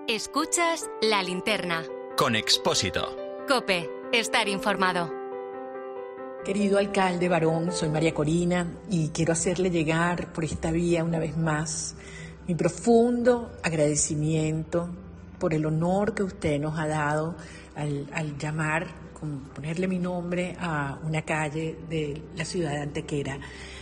Escuchas La Linterna. Con Expósito. COPE. Estar informado. Querido alcalde Barón, soy María Corina y quiero hacerle llegar por esta vía una vez más mi profundo agradecimiento por el honor que usted nos ha dado al llamar, ponerle mi nombre a una calle de la ciudad de Antequera.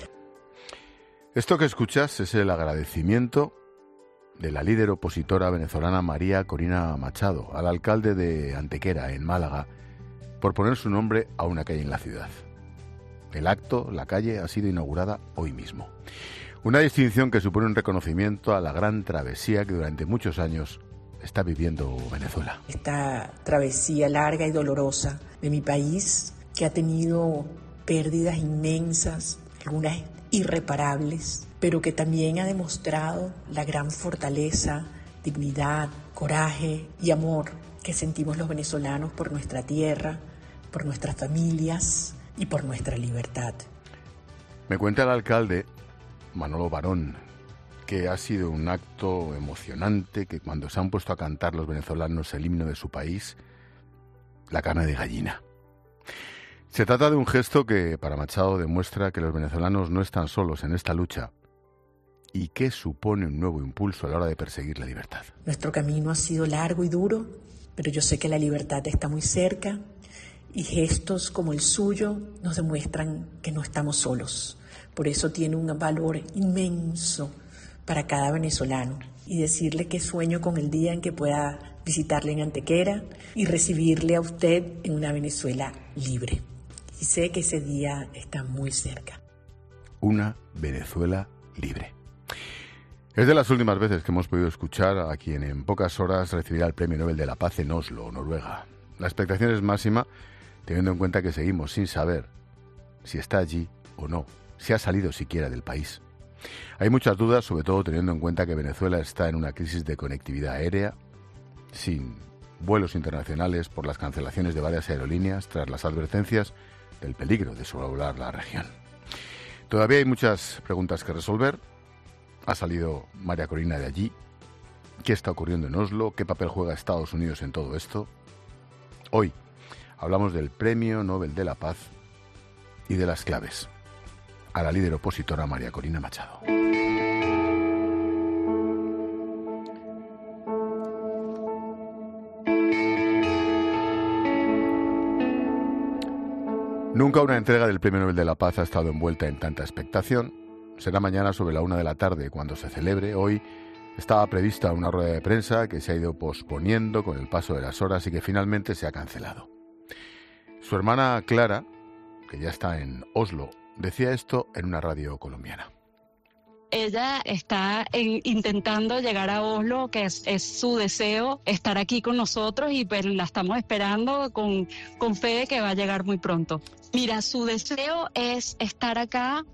Esto que escuchas es el agradecimiento de la líder opositora venezolana María Corina Machado al alcalde de Antequera, en Málaga, por poner su nombre a una calle en la ciudad. El acto, la calle, ha sido inaugurada hoy mismo. Una distinción que supone un reconocimiento a la gran travesía que durante muchos años está viviendo Venezuela. Esta travesía larga y dolorosa de mi país, que ha tenido pérdidas inmensas, algunas irreparables, pero que también ha demostrado la gran fortaleza, dignidad, coraje y amor que sentimos los venezolanos por nuestra tierra, por nuestras familias y por nuestra libertad. Me cuenta el alcalde, Manolo Barón, que ha sido un acto emocionante, que cuando se han puesto a cantar los venezolanos el himno de su país, la carne de gallina. Se trata de un gesto que para Machado demuestra que los venezolanos no están solos en esta lucha y que supone un nuevo impulso a la hora de perseguir la libertad. Nuestro camino ha sido largo y duro, pero yo sé que la libertad está muy cerca y gestos como el suyo nos demuestran que no estamos solos. Por eso tiene un valor inmenso para cada venezolano y decirle que sueño con el día en que pueda visitarle en Antequera y recibirle a usted en una Venezuela libre. Y sé que ese día está muy cerca. Una Venezuela libre. Es de las últimas veces que hemos podido escuchar a quien en pocas horas recibirá el Premio Nobel de la Paz en Oslo, Noruega. La expectación es máxima, teniendo en cuenta que seguimos sin saber si está allí o no, si ha salido siquiera del país. Hay muchas dudas, sobre todo teniendo en cuenta que Venezuela está en una crisis de conectividad aérea, sin vuelos internacionales por las cancelaciones de varias aerolíneas tras las advertencias del peligro de sobrevolar la región. Todavía hay muchas preguntas que resolver. Ha salido María Corina de allí. ¿Qué está ocurriendo en Oslo? ¿Qué papel juega Estados Unidos en todo esto? Hoy hablamos del Premio Nobel de la Paz y de las claves a la líder opositora María Corina Machado. Nunca una entrega del Premio Nobel de la Paz ha estado envuelta en tanta expectación. Será mañana sobre la 1 de la tarde cuando se celebre. Hoy estaba prevista una rueda de prensa que se ha ido posponiendo con el paso de las horas y que finalmente se ha cancelado. Su hermana Clara, que ya está en Oslo, decía esto en una radio colombiana. Ella está intentando llegar a Oslo, que es su deseo, estar aquí con nosotros y pues la estamos esperando con fe de que va a llegar muy pronto. Mira, su deseo es estar acá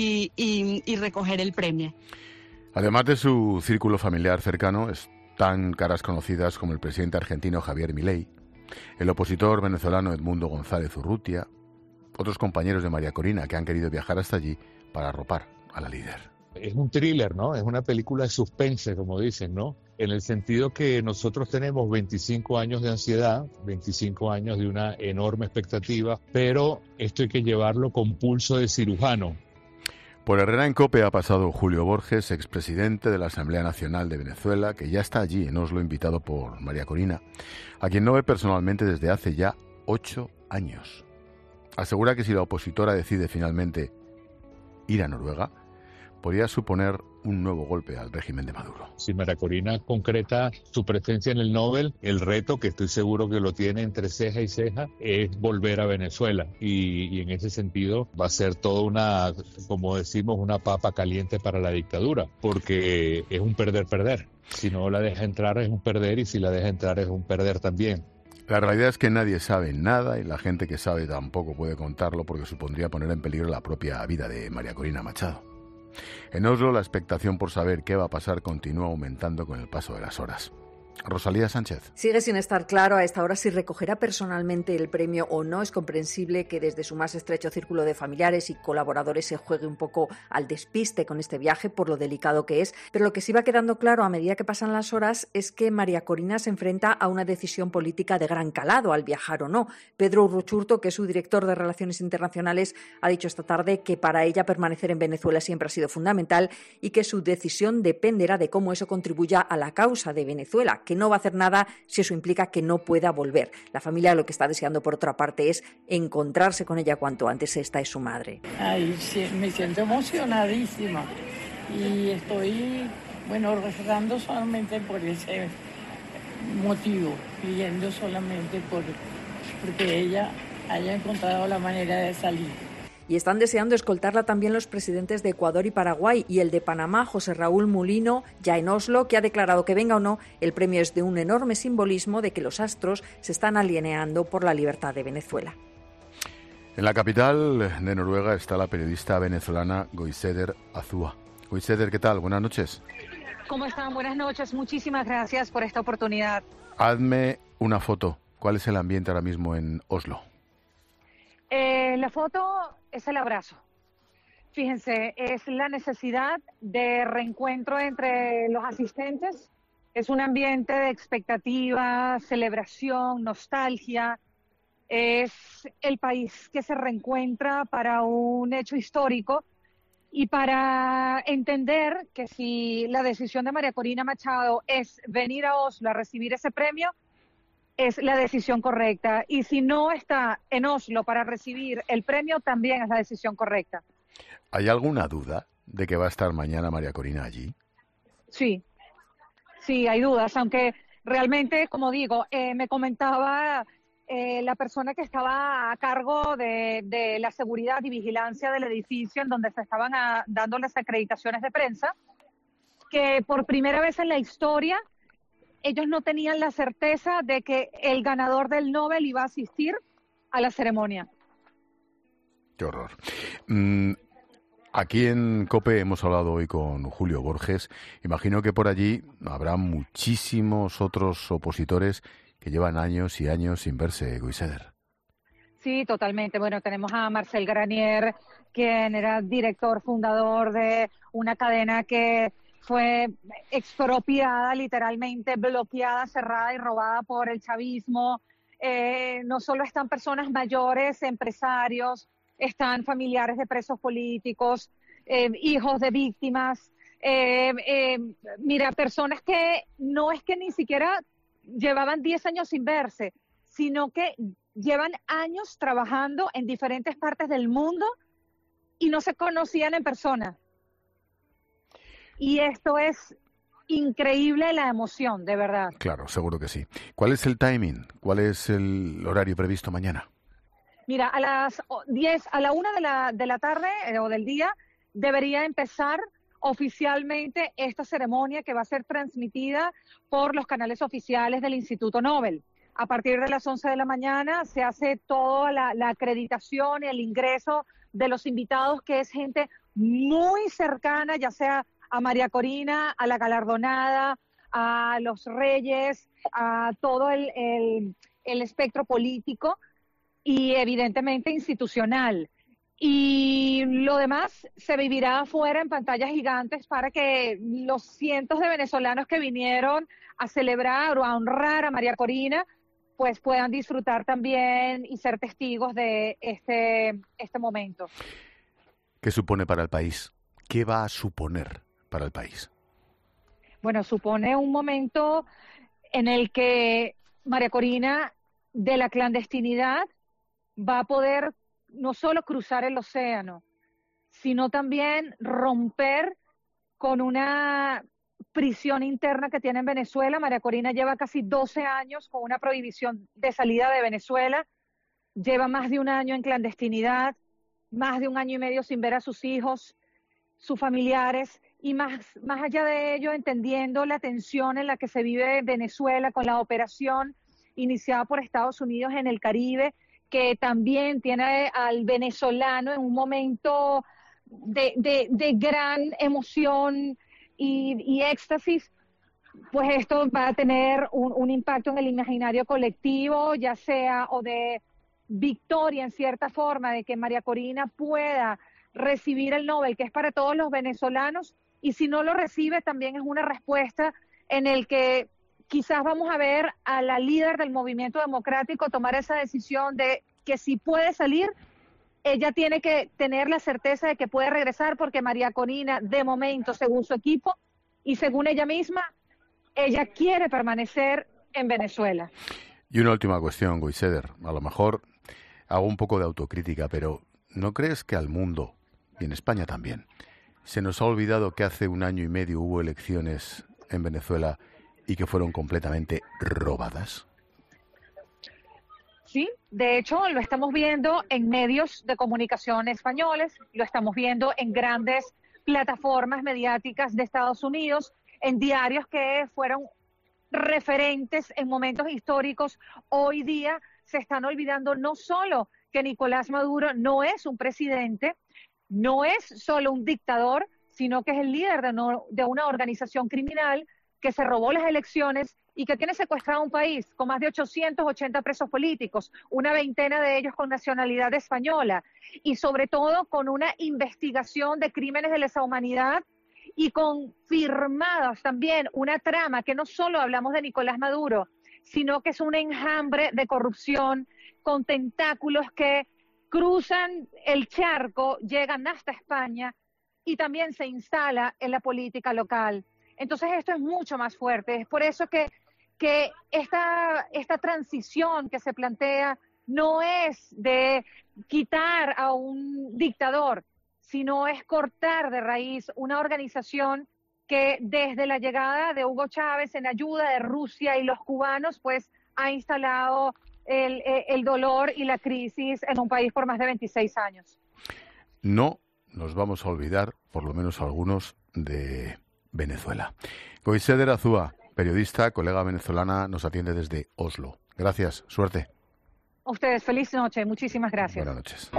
y recoger el premio. Además de su círculo familiar cercano, están caras conocidas como el presidente argentino Javier Milei, el opositor venezolano Edmundo González Urrutia, otros compañeros de María Corina que han querido viajar hasta allí para arropar a la líder. Es un thriller, ¿no? Es una película de suspense, como dicen, ¿no? En el sentido que nosotros tenemos 25 años de ansiedad, 25 años de una enorme expectativa, pero esto hay que llevarlo con pulso de cirujano. Por Herrera en COPE ha pasado Julio Borges, expresidente de la Asamblea Nacional de Venezuela, que ya está allí en Oslo, invitado por María Corina, a quien no ve personalmente desde hace ya 8 años. Asegura que si la opositora decide finalmente ir a Noruega, podría suponer un nuevo golpe al régimen de Maduro. Si María Corina concreta su presencia en el Nobel, el reto, que estoy seguro que lo tiene entre ceja y ceja, es volver a Venezuela. Y en ese sentido va a ser toda una, como decimos, una papa caliente para la dictadura, porque es un perder-perder. Si no la deja entrar es un perder y si la deja entrar es un perder también. La realidad es que nadie sabe nada y la gente que sabe tampoco puede contarlo porque supondría poner en peligro la propia vida de María Corina Machado. En Oslo la expectación por saber qué va a pasar continúa aumentando con el paso de las horas. Rosalía Sánchez. Sigue sin estar claro a esta hora si recogerá personalmente el premio o no. Es comprensible que desde su más estrecho círculo de familiares y colaboradores se juegue un poco al despiste con este viaje por lo delicado que es, pero lo que sí va quedando claro a medida que pasan las horas es que María Corina se enfrenta a una decisión política de gran calado al viajar o no. Pedro Urruchurto, que es su director de Relaciones Internacionales, ha dicho esta tarde que para ella permanecer en Venezuela siempre ha sido fundamental y que su decisión dependerá de cómo eso contribuya a la causa de Venezuela, que no va a hacer nada si eso implica que no pueda volver. La familia lo que está deseando, por otra parte, es encontrarse con ella cuanto antes. Esta es su madre. Ay, sí, me siento emocionadísima y estoy, rezando solamente por ese motivo, pidiendo solamente porque ella haya encontrado la manera de salir. Y están deseando escoltarla también los presidentes de Ecuador y Paraguay, y el de Panamá, José Raúl Mulino, ya en Oslo, que ha declarado que venga o no, el premio es de un enorme simbolismo de que los astros se están alineando por la libertad de Venezuela. En la capital de Noruega está la periodista venezolana Goizeder Azúa. Goizeder, ¿qué tal? Buenas noches. ¿Cómo están? Buenas noches. Muchísimas gracias por esta oportunidad. Hazme una foto. ¿Cuál es el ambiente ahora mismo en Oslo? La foto es el abrazo. Fíjense, es la necesidad de reencuentro entre los asistentes. Es un ambiente de expectativa, celebración, nostalgia. Es el país que se reencuentra para un hecho histórico y para entender que si la decisión de María Corina Machado es venir a Oslo a recibir ese premio, es la decisión correcta. Y si no está en Oslo para recibir el premio, también es la decisión correcta. ¿Hay alguna duda de que va a estar mañana María Corina allí? Sí, hay dudas, aunque realmente, como digo, me comentaba la persona que estaba a cargo de la seguridad y vigilancia del edificio en donde se estaban dando las acreditaciones de prensa, que por primera vez en la historia ellos no tenían la certeza de que el ganador del Nobel iba a asistir a la ceremonia. Qué horror. Aquí en COPE hemos hablado hoy con Julio Borges. Imagino que por allí habrá muchísimos otros opositores que llevan años y años sin verse, Goizeder. Sí, totalmente. Bueno, tenemos a Marcel Granier, quien era director fundador de una cadena que fue expropiada, literalmente bloqueada, cerrada y robada por el chavismo. No solo están personas mayores, empresarios, están familiares de presos políticos, hijos de víctimas. Mira, personas que no es que ni siquiera llevaban 10 años sin verse, sino que llevan años trabajando en diferentes partes del mundo y no se conocían en persona. Y esto es increíble, la emoción, de verdad. Claro, seguro que sí. ¿Cuál es el timing? ¿Cuál es el horario previsto mañana? Mira, a las 10, a la 1 de la tarde o del día, debería empezar oficialmente esta ceremonia que va a ser transmitida por los canales oficiales del Instituto Nobel. A partir de las 11 de la mañana se hace toda la acreditación y el ingreso de los invitados, que es gente muy cercana, ya sea a María Corina, a la galardonada, a los reyes, a todo el espectro político y evidentemente institucional. Y lo demás se vivirá afuera en pantallas gigantes para que los cientos de venezolanos que vinieron a celebrar o a honrar a María Corina pues puedan disfrutar también y ser testigos de este momento. ¿Qué supone para el país? ¿Qué va a suponer para el país? Bueno, supone un momento en el que María Corina, de la clandestinidad, va a poder no solo cruzar el océano, sino también romper con una prisión interna que tiene en Venezuela. María Corina lleva casi 12 años con una prohibición de salida de Venezuela, lleva más de un año en clandestinidad, más de un año y medio sin ver a sus hijos, sus familiares, y más allá de ello, entendiendo la tensión en la que se vive Venezuela con la operación iniciada por Estados Unidos en el Caribe, que también tiene al venezolano en un momento de gran emoción y éxtasis. pues esto va a tener un impacto en el imaginario colectivo, ya sea o de victoria en cierta forma, de que María Corina pueda recibir el Nobel, que es para todos los venezolanos, y si no lo recibe también es una respuesta en el que quizás vamos a ver a la líder del movimiento democrático tomar esa decisión de que si puede salir, ella tiene que tener la certeza de que puede regresar, porque María Corina, de momento, según su equipo y según ella misma, ella quiere permanecer en Venezuela. Y una última cuestión, Goiseeder. A lo mejor hago un poco de autocrítica, pero ¿no crees que al mundo, y en España también, se nos ha olvidado que hace 1 año y medio hubo elecciones en Venezuela y que fueron completamente robadas? Sí, de hecho lo estamos viendo en medios de comunicación españoles, lo estamos viendo en grandes plataformas mediáticas de Estados Unidos, en diarios que fueron referentes en momentos históricos. Hoy día se están olvidando no solo que Nicolás Maduro no es un presidente, no es solo un dictador, sino que es el líder de una organización criminal que se robó las elecciones y que tiene secuestrado un país con más de 880 presos políticos, una veintena de ellos con nacionalidad española, y sobre todo con una investigación de crímenes de lesa humanidad y confirmadas también una trama que no solo hablamos de Nicolás Maduro, sino que es un enjambre de corrupción con tentáculos que cruzan el charco, llegan hasta España y también se instala en la política local. Entonces esto es mucho más fuerte. Es por eso que esta transición que se plantea no es de quitar a un dictador, sino es cortar de raíz una organización que desde la llegada de Hugo Chávez, en ayuda de Rusia y los cubanos, pues ha instalado el dolor y la crisis en un país por más de 26 años. No nos vamos a olvidar, por lo menos algunos, de Venezuela. Goiseeder Azúa, periodista, colega venezolana, nos atiende desde Oslo. Gracias, suerte. A ustedes, feliz noche, muchísimas gracias. Buenas noches.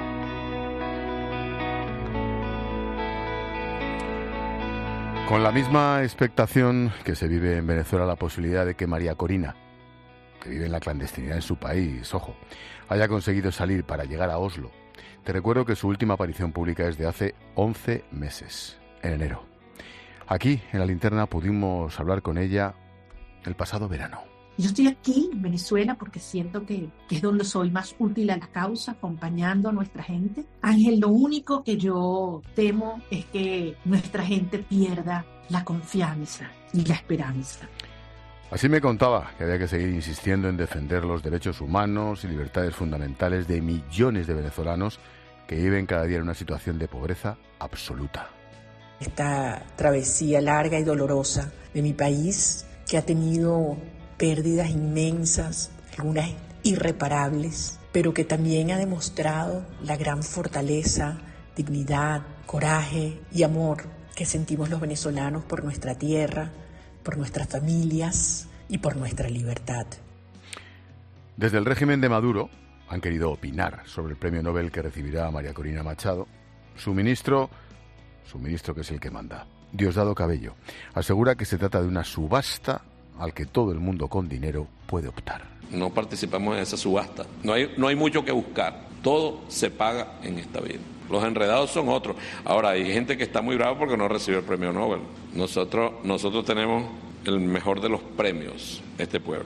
Con la misma expectación que se vive en Venezuela la posibilidad de que María Corina, que vive en la clandestinidad en su país, ojo, haya conseguido salir para llegar a Oslo. Te recuerdo que su última aparición pública es de hace 11 meses, en enero. Aquí, en La Linterna, pudimos hablar con ella el pasado verano. Yo estoy aquí en Venezuela porque siento que es donde soy más útil a la causa, acompañando a nuestra gente. Ángel, lo único que yo temo es que nuestra gente pierda la confianza y la esperanza. Así me contaba que había que seguir insistiendo en defender los derechos humanos y libertades fundamentales de millones de venezolanos que viven cada día en una situación de pobreza absoluta. Esta travesía larga y dolorosa de mi país, que ha tenido pérdidas inmensas, algunas irreparables, pero que también ha demostrado la gran fortaleza, dignidad, coraje y amor que sentimos los venezolanos por nuestra tierra, por nuestras familias y por nuestra libertad. Desde el régimen de Maduro han querido opinar sobre el premio Nobel que recibirá María Corina Machado. Su ministro que es el que manda, Diosdado Cabello, asegura que se trata de una subasta al que todo el mundo con dinero puede optar. No participamos en esa subasta. No hay mucho que buscar. Todo se paga en esta vida. Los enredados son otros. Ahora, hay gente que está muy brava porque no recibió el premio Nobel. Nosotros tenemos el mejor de los premios, este pueblo.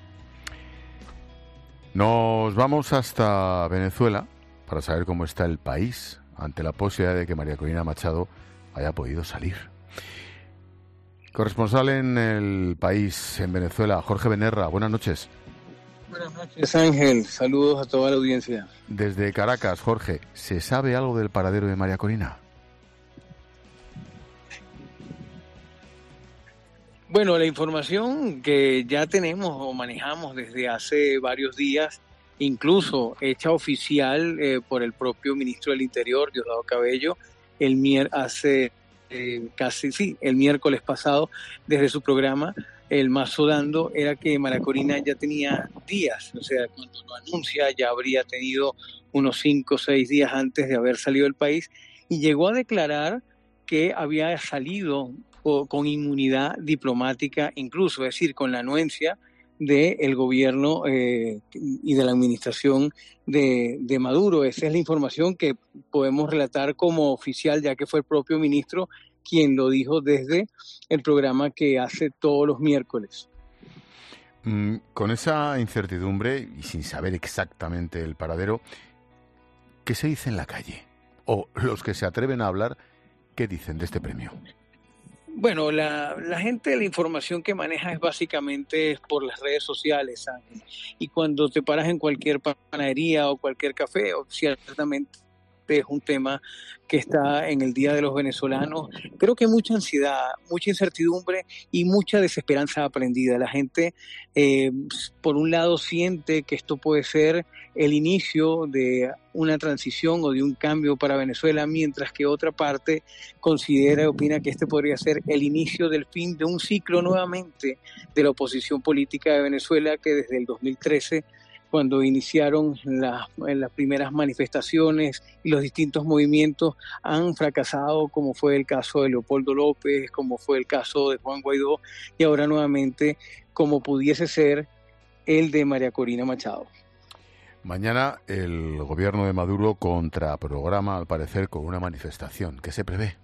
Nos vamos hasta Venezuela para saber cómo está el país ante la posibilidad de que María Corina Machado haya podido salir. Corresponsal en el país, en Venezuela, Jorge Benerra, buenas noches. Buenas noches, Ángel. Saludos a toda la audiencia. Desde Caracas, Jorge, ¿se sabe algo del paradero de María Corina? Bueno, la información que ya tenemos o manejamos desde hace varios días, incluso hecha oficial por el propio ministro del Interior, Diosdado Cabello, el miércoles pasado, desde su programa, el Mazo Dando, era que María Corina ya tenía días, o sea, cuando lo anuncia ya habría tenido unos 5 o 6 días antes de haber salido del país, y llegó a declarar que había salido o con inmunidad diplomática incluso, es decir, con la anuencia del gobierno y de la administración de Maduro. Esa es la información que podemos relatar como oficial, ya que fue el propio ministro quien lo dijo desde el programa que hace todos los miércoles. Con esa incertidumbre y sin saber exactamente el paradero, ¿qué se dice en la calle? O los que se atreven a hablar, ¿qué dicen de este premio? Bueno, la gente, la información que maneja es básicamente por las redes sociales, Ángel. Y cuando te paras en cualquier panadería o cualquier café, ciertamente es un tema que está en el día de los venezolanos. Creo que hay mucha ansiedad, mucha incertidumbre y mucha desesperanza aprendida. La gente, por un lado, siente que esto puede ser el inicio de una transición o de un cambio para Venezuela, mientras que otra parte considera y opina que este podría ser el inicio del fin de un ciclo nuevamente de la oposición política de Venezuela, que desde el 2013, cuando iniciaron las primeras manifestaciones y los distintos movimientos, han fracasado, como fue el caso de Leopoldo López, como fue el caso de Juan Guaidó, y ahora nuevamente como pudiese ser el de María Corina Machado. Mañana el gobierno de Maduro contraprograma, al parecer, con una manifestación. ¿Qué se prevé?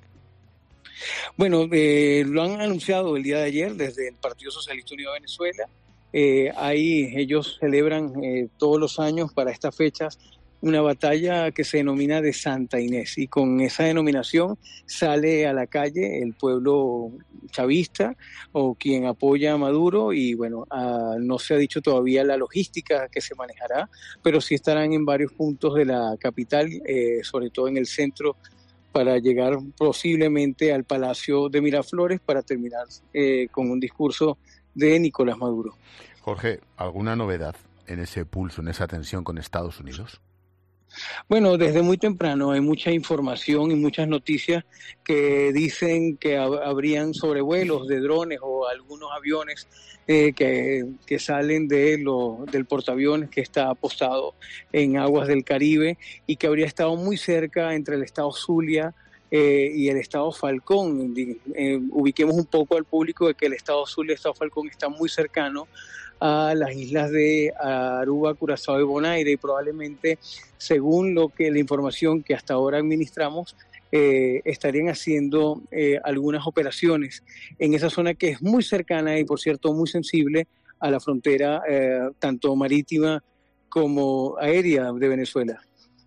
Bueno, lo han anunciado el día de ayer desde el Partido Socialista Unido de Venezuela. Ahí ellos celebran todos los años para estas fechas una batalla que se denomina de Santa Inés, y con esa denominación sale a la calle el pueblo chavista o quien apoya a Maduro, y bueno, no se ha dicho todavía la logística que se manejará, pero sí estarán en varios puntos de la capital, sobre todo en el centro, para llegar posiblemente al Palacio de Miraflores para terminar con un discurso de Nicolás Maduro. Jorge, ¿alguna novedad en ese pulso, en esa tensión con Estados Unidos? Bueno, desde muy temprano hay mucha información y muchas noticias que dicen que habrían sobrevuelos de drones o algunos aviones que salen del portaaviones que está apostado en aguas del Caribe y que habría estado muy cerca entre el estado Zulia y el estado Falcón. Ubiquemos un poco al público de que el estado Zulia y el estado Falcón están muy cercanos a las islas de Aruba, Curazao y Bonaire, y probablemente, según la información que hasta ahora administramos, estarían haciendo algunas operaciones en esa zona que es muy cercana y, por cierto, muy sensible a la frontera tanto marítima como aérea de Venezuela.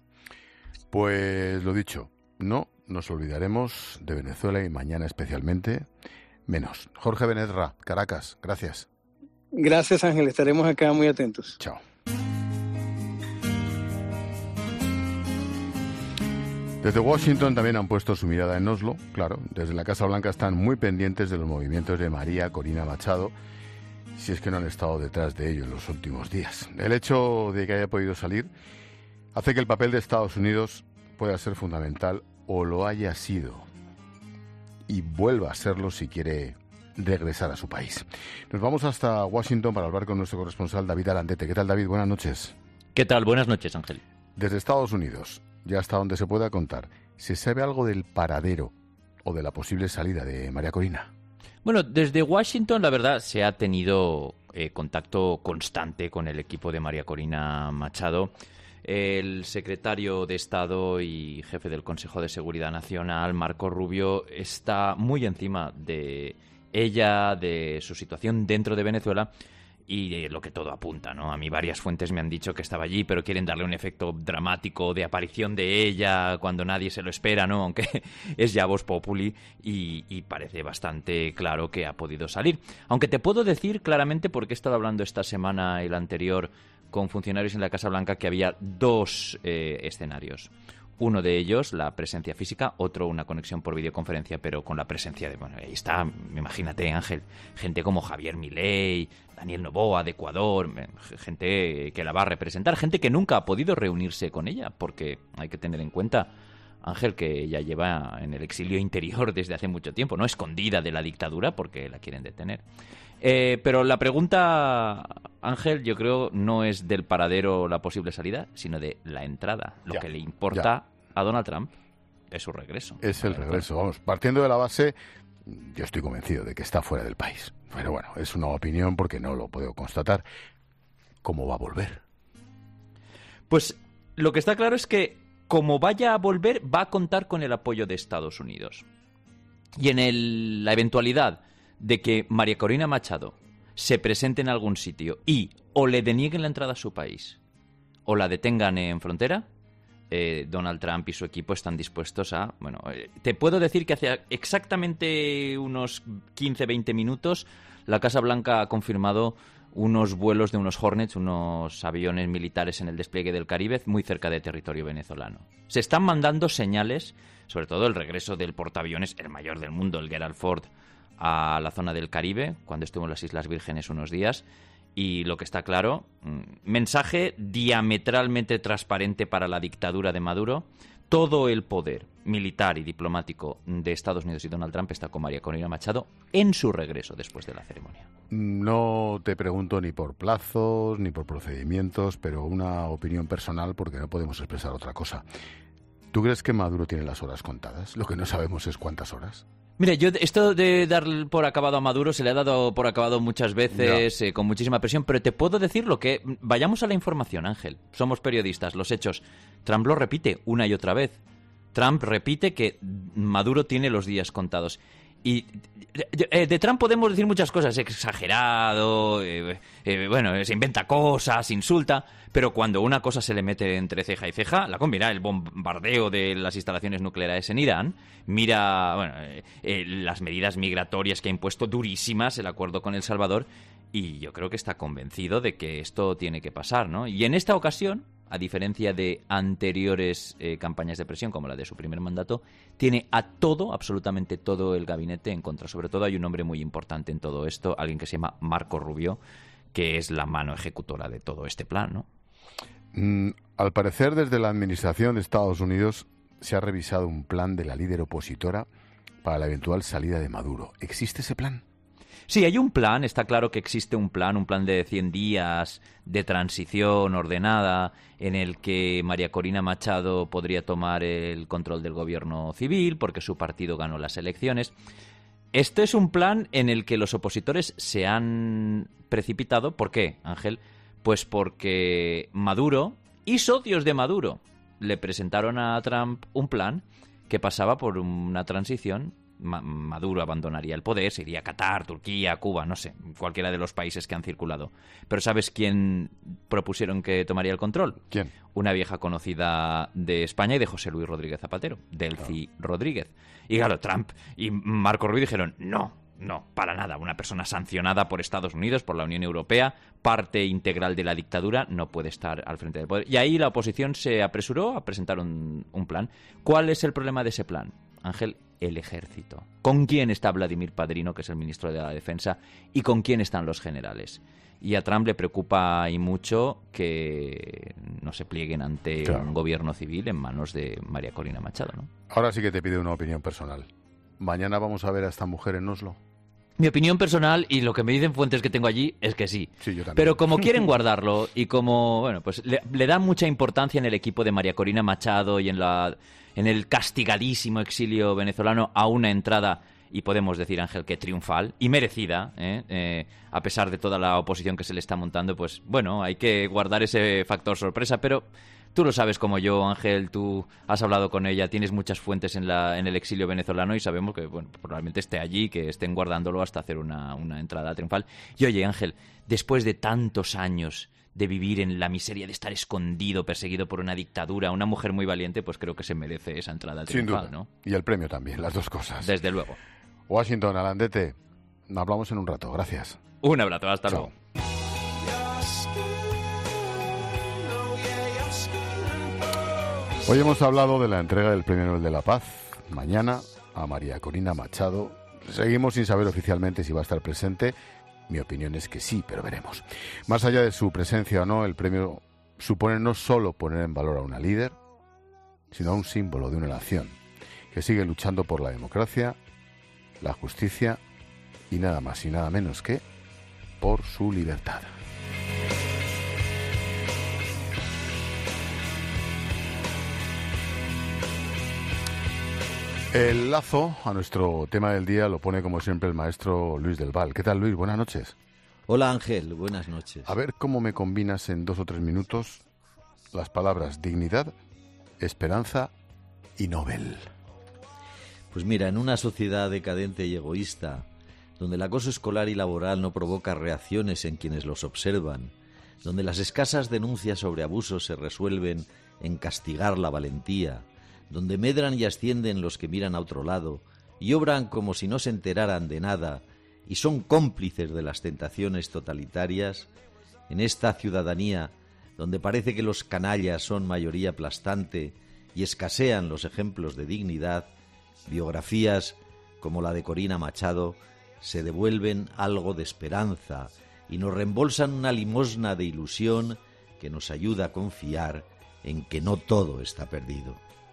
Pues lo dicho, no nos olvidaremos de Venezuela y mañana especialmente menos. Jorge Benezra, Caracas, gracias. Gracias, Ángel, estaremos acá muy atentos. Chao. Desde Washington también han puesto su mirada en Oslo, claro. Desde la Casa Blanca están muy pendientes de los movimientos de María Corina Machado, si es que no han estado detrás de ello en los últimos días. El hecho de que haya podido salir hace que el papel de Estados Unidos pueda ser fundamental, o lo haya sido, y vuelva a serlo si quiere regresar a su país. Nos vamos hasta Washington para hablar con nuestro corresponsal David Arandete. ¿Qué tal, David? Buenas noches. ¿Qué tal? Buenas noches, Ángel. Desde Estados Unidos, ya hasta donde se pueda contar, ¿se sabe algo del paradero o de la posible salida de María Corina? Bueno, desde Washington, la verdad, se ha tenido contacto constante con el equipo de María Corina Machado. El secretario de Estado y jefe del Consejo de Seguridad Nacional, Marco Rubio, está muy encima de ella, de su situación dentro de Venezuela y de lo que todo apunta, ¿no? A mí varias fuentes me han dicho que estaba allí, pero quieren darle un efecto dramático de aparición de ella cuando nadie se lo espera, ¿no? Aunque es ya vox populi y parece bastante claro que ha podido salir. Aunque te puedo decir claramente, porque he estado hablando esta semana y la anterior con funcionarios en la Casa Blanca, que había dos escenarios. Uno de ellos, la presencia física, otro una conexión por videoconferencia, pero con la presencia de... Bueno, ahí está, imagínate, Ángel, gente como Javier Milei, Daniel Noboa de Ecuador, gente que la va a representar, gente que nunca ha podido reunirse con ella, porque hay que tener en cuenta, Ángel, que ella lleva en el exilio interior desde hace mucho tiempo, no escondida de la dictadura porque la quieren detener. Pero la pregunta, Ángel, yo creo no es del paradero la posible salida, sino de la entrada. Lo que le importa a Donald Trump es su regreso. Es el regreso, vamos, partiendo de la base yo estoy convencido de que está fuera del país. Pero bueno, es una opinión porque no lo puedo constatar. ¿Cómo va a volver? Pues lo que está claro es que, como vaya a volver, va a contar con el apoyo de Estados Unidos. Y en la eventualidad de que María Corina Machado se presente en algún sitio y o le denieguen la entrada a su país o la detengan en frontera, Donald Trump y su equipo están dispuestos a... Bueno, te puedo decir que hace exactamente unos 15-20 minutos la Casa Blanca ha confirmado unos vuelos de unos Hornets, unos aviones militares en el despliegue del Caribe, muy cerca de territorio venezolano. Se están mandando señales, sobre todo el regreso del portaaviones, el mayor del mundo, el Gerald Ford, a la zona del Caribe, cuando estuvo en las Islas Vírgenes unos días. Y lo que está claro, mensaje diametralmente transparente para la dictadura de Maduro. Todo el poder militar y diplomático de Estados Unidos y Donald Trump está con María Corina Machado en su regreso después de la ceremonia. No te pregunto ni por plazos ni por procedimientos, pero una opinión personal porque no podemos expresar otra cosa. ¿Tú crees que Maduro tiene las horas contadas? Lo que no sabemos es cuántas horas. Mira, yo esto de dar por acabado a Maduro se le ha dado por acabado muchas veces, con muchísima presión, pero te puedo decir lo que... Vayamos a la información, Ángel. Somos periodistas, los hechos. Trump lo repite una y otra vez. Trump repite que Maduro tiene los días contados. Y de Trump podemos decir muchas cosas, exagerado, bueno, se inventa cosas, insulta, pero cuando una cosa se le mete entre ceja y ceja, mira el bombardeo de las instalaciones nucleares en Irán, mira las medidas migratorias que ha impuesto durísimas, el acuerdo con El Salvador, y yo creo que está convencido de que esto tiene que pasar, ¿no? Y en esta ocasión, a diferencia de anteriores campañas de presión, como la de su primer mandato, tiene a absolutamente todo el gabinete en contra. Sobre todo hay un hombre muy importante en todo esto, alguien que se llama Marco Rubio, que es la mano ejecutora de todo este plan, ¿no? Al parecer, desde la administración de Estados Unidos se ha revisado un plan de la líder opositora para la eventual salida de Maduro. ¿Existe ese plan? Sí, hay un plan, está claro que existe un plan de 100 días de transición ordenada en el que María Corina Machado podría tomar el control del gobierno civil porque su partido ganó las elecciones. Este es un plan en el que los opositores se han precipitado. ¿Por qué, Ángel? Pues porque Maduro y socios de Maduro le presentaron a Trump un plan que pasaba por una transición. Maduro abandonaría el poder, se iría a Qatar, Turquía, Cuba, no sé, cualquiera de los países que han circulado. Pero ¿sabes quién propusieron que tomaría el control? ¿Quién? Una vieja conocida de España y de José Luis Rodríguez Zapatero, Delcy Rodríguez. Y claro, Trump y Marco Rubio dijeron, no, para nada. Una persona sancionada por Estados Unidos, por la Unión Europea, parte integral de la dictadura, no puede estar al frente del poder. Y ahí la oposición se apresuró a presentar un plan. ¿Cuál es el problema de ese plan, Ángel? El ejército. ¿Con quién está Vladimir Padrino, que es el ministro de la Defensa, y con quién están los generales? Y a Trump le preocupa y mucho que no se plieguen ante un gobierno civil en manos de María Corina Machado, ¿no? Ahora sí que te pido una opinión personal. ¿Mañana vamos a ver a esta mujer en Oslo? Mi opinión personal, y lo que me dicen fuentes que tengo allí, es que sí. Sí, yo también. Pero como quieren guardarlo y como, bueno, pues le dan mucha importancia en el equipo de María Corina Machado y en el castigadísimo exilio venezolano a una entrada, y podemos decir, Ángel, que triunfal y merecida, a pesar de toda la oposición que se le está montando, pues bueno, hay que guardar ese factor sorpresa, pero tú lo sabes como yo, Ángel, tú has hablado con ella, tienes muchas fuentes en el exilio venezolano y sabemos que, bueno, probablemente esté allí, que estén guardándolo hasta hacer una entrada triunfal. Y oye, Ángel, después de tantos años de vivir en la miseria de estar escondido, perseguido por una dictadura, una mujer muy valiente, pues creo que se merece esa entrada triunfal, sin duda, ¿no? Y el premio también, las dos cosas. Desde luego. Washington, Alandete, nos hablamos en un rato, gracias. Un abrazo, hasta luego. Hoy hemos hablado de la entrega del Premio Nobel de la Paz, mañana, a María Corina Machado. Seguimos sin saber oficialmente si va a estar presente. Mi opinión es que sí, pero veremos. Más allá de su presencia o no, el premio supone no solo poner en valor a una líder, sino a un símbolo de una nación que sigue luchando por la democracia, la justicia y nada más y nada menos que por su libertad. El lazo a nuestro tema del día lo pone como siempre el maestro Luis del Val. ¿Qué tal, Luis? Buenas noches. Hola, Ángel. Buenas noches. A ver cómo me combinas en 2 o 3 minutos las palabras dignidad, esperanza y Nobel. Pues mira, en una sociedad decadente y egoísta, donde el acoso escolar y laboral no provoca reacciones en quienes los observan, donde las escasas denuncias sobre abusos se resuelven en castigar la valentía, donde medran y ascienden los que miran a otro lado y obran como si no se enteraran de nada y son cómplices de las tentaciones totalitarias, en esta ciudadanía donde parece que los canallas son mayoría aplastante y escasean los ejemplos de dignidad, biografías como la de Corina Machado se devuelven algo de esperanza y nos reembolsan una limosna de ilusión que nos ayuda a confiar en que no todo está perdido.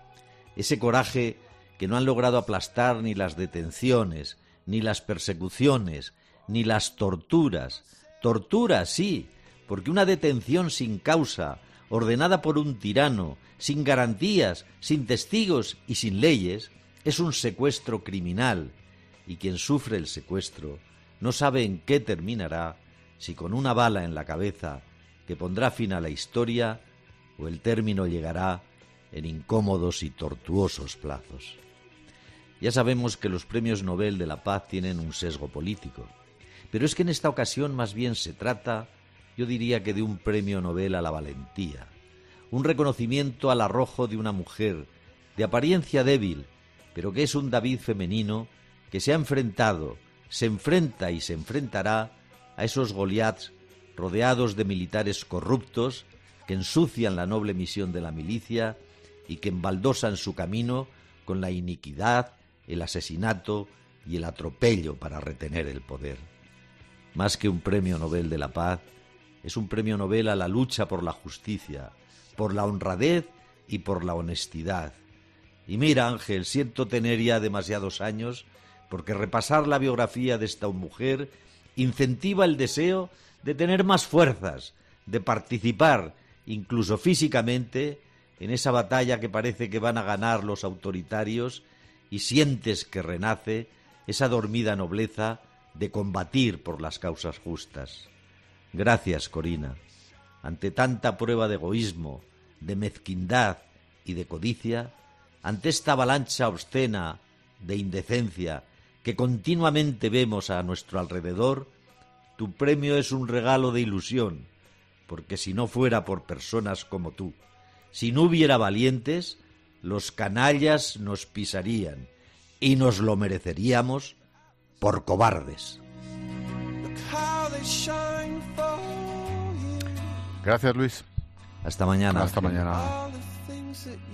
Ese coraje que no han logrado aplastar ni las detenciones, ni las persecuciones, ni las torturas. Torturas, sí, porque una detención sin causa, ordenada por un tirano, sin garantías, sin testigos y sin leyes, es un secuestro criminal, y quien sufre el secuestro no sabe en qué terminará, si con una bala en la cabeza que pondrá fin a la historia, o el término llegará en incómodos y tortuosos plazos. Ya sabemos que los premios Nobel de la Paz tienen un sesgo político, pero es que en esta ocasión más bien se trata, yo diría que de un premio Nobel a la valentía, un reconocimiento al arrojo de una mujer de apariencia débil, pero que es un David femenino que se ha enfrentado, se enfrenta y se enfrentará a esos Goliaths rodeados de militares corruptos que ensucian la noble misión de la milicia y que embaldosan su camino con la iniquidad, el asesinato y el atropello para retener el poder. Más que un premio Nobel de la Paz, es un premio Nobel a la lucha por la justicia, por la honradez y por la honestidad. Y mira, Ángel, siento tener ya demasiados años, porque repasar la biografía de esta mujer incentiva el deseo de tener más fuerzas, de participar, incluso físicamente, en esa batalla que parece que van a ganar los autoritarios, y sientes que renace esa dormida nobleza de combatir por las causas justas. Gracias, Corina. Ante tanta prueba de egoísmo, de mezquindad y de codicia, ante esta avalancha obscena de indecencia que continuamente vemos a nuestro alrededor, tu premio es un regalo de ilusión, porque si no fuera por personas como tú, si no hubiera valientes, los canallas nos pisarían y nos lo mereceríamos por cobardes. Gracias, Luis. Hasta mañana. Hasta mañana.